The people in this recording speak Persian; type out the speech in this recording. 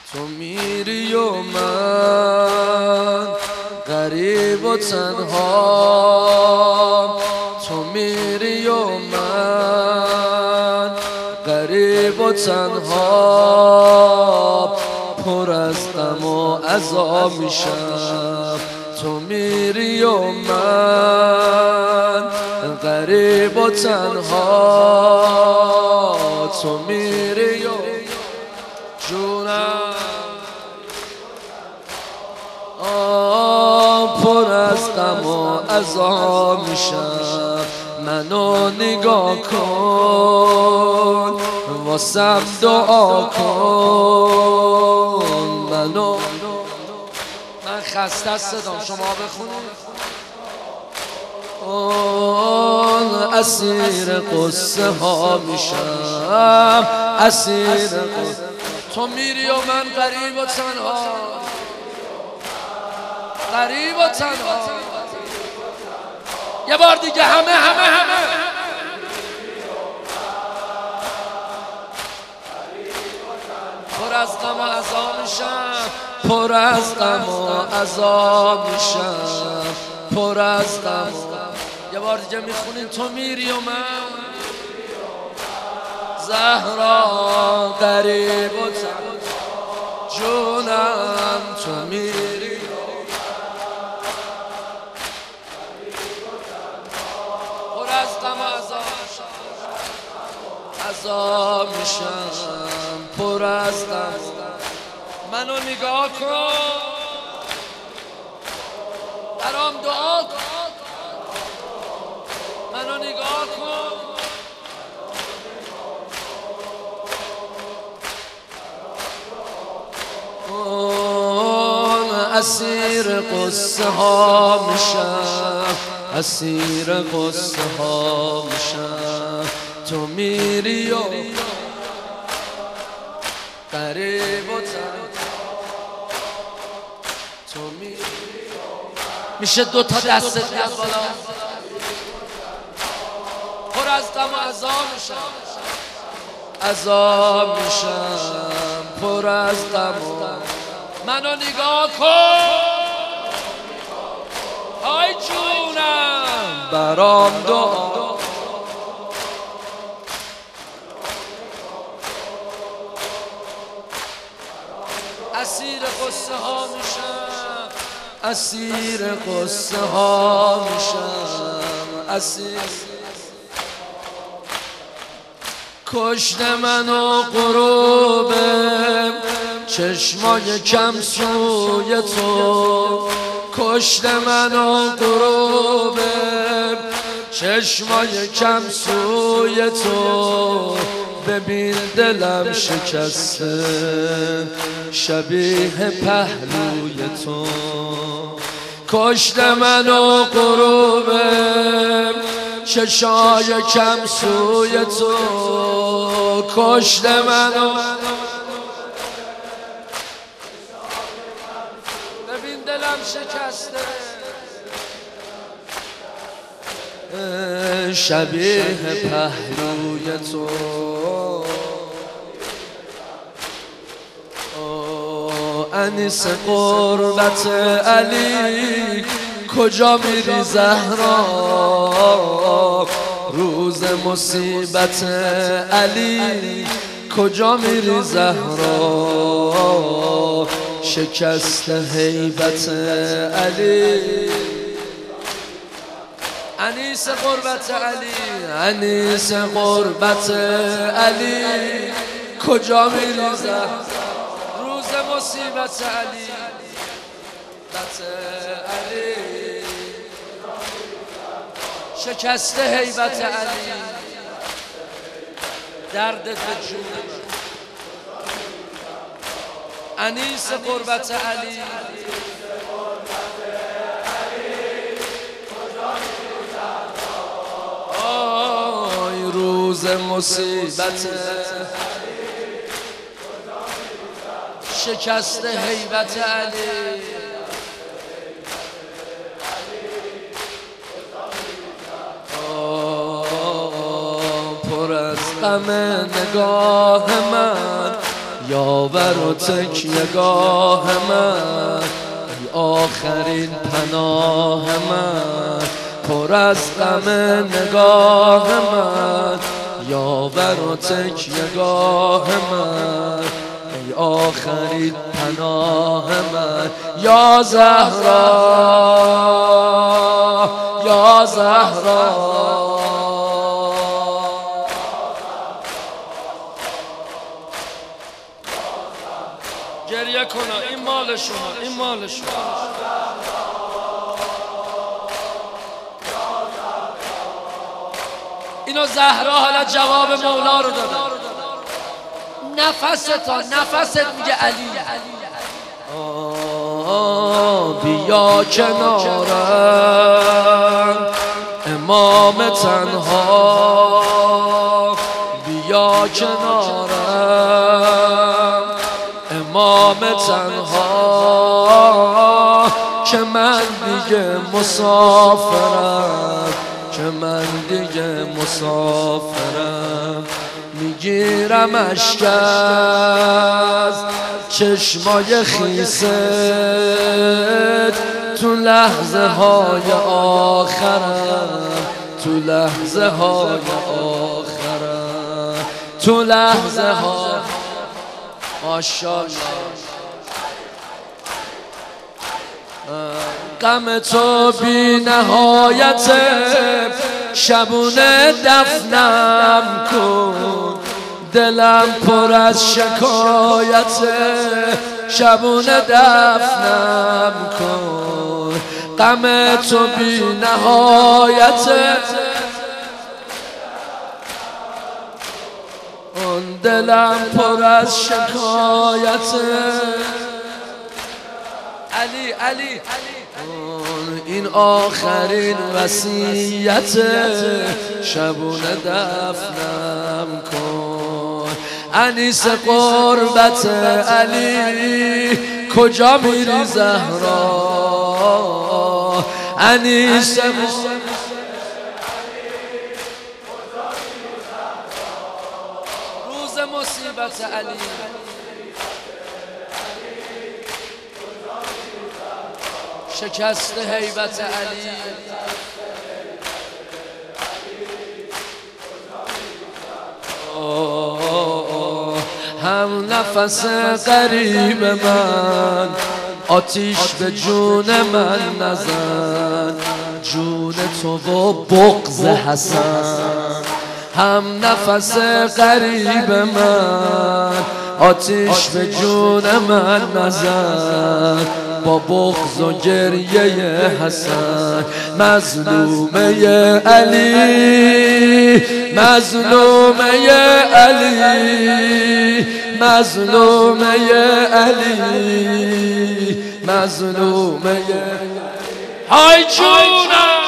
تو میری و من غریب و تنها، تو میری و من غریب و تنها، پر از غم و عذاب میشم. تو میری و من غریب و تنها، تو میری و جونم پر از غم و عذاب میشم. منو نگاه کن واسم دعا کن. من خسته صدام، شما بخونید. اسیر قصه ها میشم، اسیر قصه. تو میری و من غریب و تنها، غریب و تنها. یه بار دیگه همه پر از غم و عذاب میشم، پر از غم و عذاب میشم، پر از غم. یه بار دیگه میخونین. تو میری و من زهرا غریب و تنها، جونم تو میری پر از غم و عذاب میشم، پر از غم. منو نگاه کن، برام دعا کن. منو نگاه کن، اسیر قصه ها میشم، اسیر قصه ها میشم. تو میری و غریب و تو میری. میشه دوتا دستت بیاد بالا. پر از غم و عذاب میشم، عذاب میشم، پر از غم. منو نگاه کن، آی جونم برام دعا. اسیر قصه ها میشم، اسیر قصه ها میشم، اسیر. کشته منو غروب چشمای کم سوی تو، کشته منو غروب چشمای کم سوی تو. ببین دلم شکسته شبیه پهلوی تو. کشته منو غروب چشای کم سوی تو، کشته منو. ببین دلم شکسته شبیه پهلوی تو. انیس قربت علی کجا میری زهرا؟ روز مصیبت علی کجا میری زهرا؟ شکست هیبت علی. انیس قربت علی، انیس قربت علی کجا میری زهرا؟ روز مصیبت علی، علی شکست هیبت علی. دردت به جون انیس قربت علی. آی روز مصیبت شکست هیبت علی. پر از غم نگاه من یاور و تکیهگاه من، ای آخرین پناه من، پر از غم نگاه من، یاور و تکیهگاه من، ای آخرین پناه من. یا زهرا یا زهرا گریه کنه، این مال شما، این مال شما. اینو زهرا حالا جواب مولا رو داده. نفست میگه علی. بیا کنارم امام تنها، بیا کنارم امام تنها، که من دیگه مسافرم، که من دیگه مسافرم. میگیرم اشک از چشمای خیست تو لحظه های آخرم، تو لحظه های آخرم، تو لحظه ها. ماشاءالله غم تو بی نهایت، شبونه دفنم کن، دلم پر از شکایت، شبونه دفنم کن. غم تو بی نهایت، دلم پر از شکایت. علی علی این آخرین وصیت، شبونه دفنم کن. انیس قربت علی کجا میری زهرا؟ انیس روز مصیبت علی، شکست هیبت علی. هم نفس غریب من، آتیش به جون من نزن، جون تو و بغض حسن. هم نفس غریب من، آتیش به جون من نزن، با بغض و گریه حسن. مظلومه علی، مظلومه علی، مظلومه علی، مظلومه. های جونم